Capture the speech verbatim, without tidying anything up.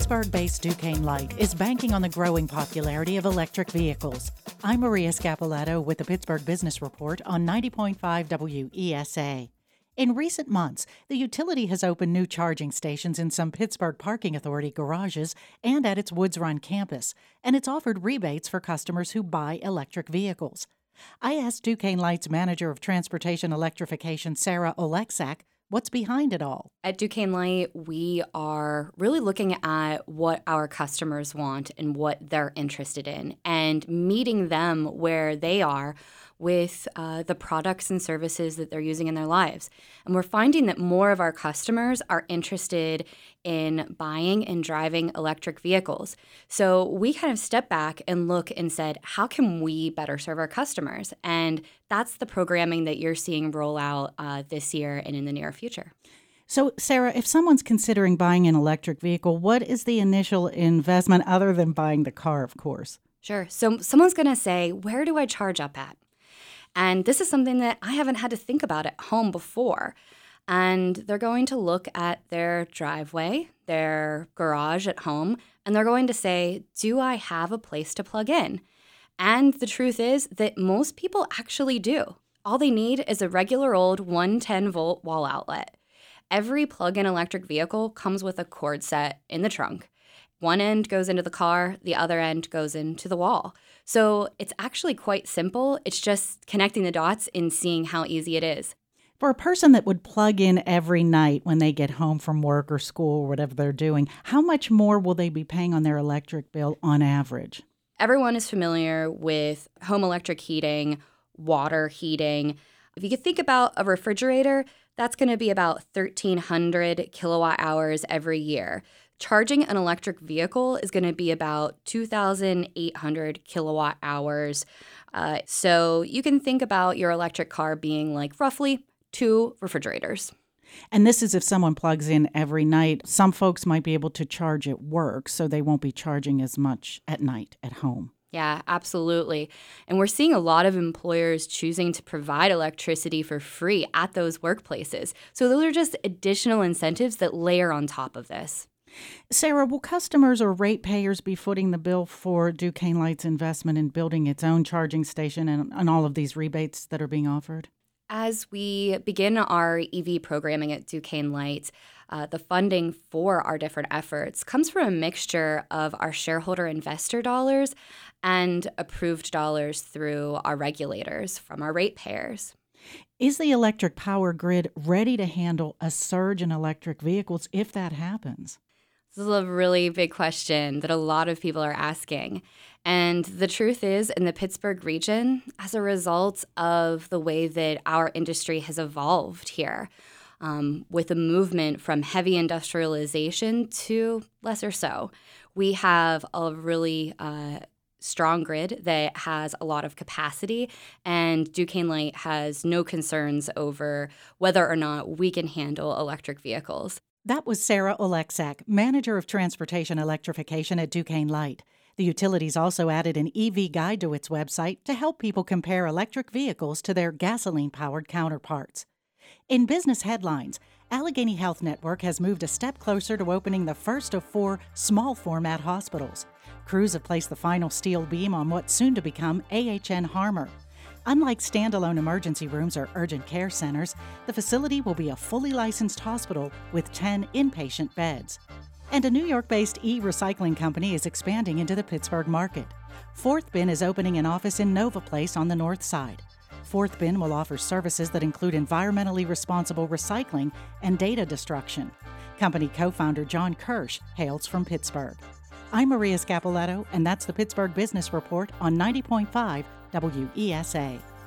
Pittsburgh-based Duquesne Light is banking on the growing popularity of electric vehicles. I'm Maria Scapoletto with the Pittsburgh Business Report on ninety point five W E S A. In recent months, the utility has opened new charging stations in some Pittsburgh Parking Authority garages and at its Woods Run campus, and it's offered rebates for customers who buy electric vehicles. I asked Duquesne Light's Manager of Transportation Electrification, Sarah Oleksak, what's behind it all. At Duquesne Light, we are really looking at what our customers want and what they're interested in and meeting them where they are with uh, the products and services that they're using in their lives. And we're finding that more of our customers are interested in buying and driving electric vehicles. So we kind of stepped back and look and said, how can we better serve our customers? And that's the programming that you're seeing roll out uh, this year and in the near future. So, Sarah, if someone's considering buying an electric vehicle, what is the initial investment other than buying the car, of course? Sure. So someone's going to say, where do I charge up at? And this is something that I haven't had to think about at home before. And they're going to look at their driveway, their garage at home, and they're going to say, do I have a place to plug in? And the truth is that most people actually do. All they need is a regular old one ten volt wall outlet. Every plug-in electric vehicle comes with a cord set in the trunk. One end goes into the car, the other end goes into the wall. So it's actually quite simple. It's just connecting the dots and seeing how easy it is. For a person that would plug in every night when they get home from work or school or whatever they're doing, how much more will they be paying on their electric bill on average? Everyone is familiar with home electric heating, water heating. If you could think about a refrigerator, that's going to be about thirteen hundred kilowatt hours every year. Charging an electric vehicle is going to be about two thousand eight hundred kilowatt hours. Uh, so you can think about your electric car being like roughly two refrigerators. And this is if someone plugs in every night. Some folks might be able to charge at work, so they won't be charging as much at night at home. Yeah, absolutely. And we're seeing a lot of employers choosing to provide electricity for free at those workplaces. So those are just additional incentives that layer on top of this. Sarah, will customers or ratepayers be footing the bill for Duquesne Light's investment in building its own charging station and, and all of these rebates that are being offered? As we begin our E V programming at Duquesne Light, uh, the funding for our different efforts comes from a mixture of our shareholder investor dollars and approved dollars through our regulators from our ratepayers. Is the electric power grid ready to handle a surge in electric vehicles if that happens? This is a really big question that a lot of people are asking. And the truth is, in the Pittsburgh region, as a result of the way that our industry has evolved here, um, with a movement from heavy industrialization to lesser so, we have a really uh, strong grid that has a lot of capacity, and Duquesne Light has no concerns over whether or not we can handle electric vehicles. That was Sarah Oleksak, Manager of Transportation Electrification at Duquesne Light. The utility's also added an E V guide to its website to help people compare electric vehicles to their gasoline-powered counterparts. In business headlines, Allegheny Health Network has moved a step closer to opening the first of four small-format hospitals. Crews have placed the final steel beam on what's soon to become A H N Harmer. Unlike standalone emergency rooms or urgent care centers, the facility will be a fully licensed hospital with ten inpatient beds. And a New York-based e-recycling company is expanding into the Pittsburgh market. Fourth Bin is opening an office in Nova Place on the north side. Fourth Bin will offer services that include environmentally responsible recycling and data destruction. Company co-founder John Kirsch hails from Pittsburgh. I'm Maria Scapoletto, and that's the Pittsburgh Business Report on ninety point five W E S A.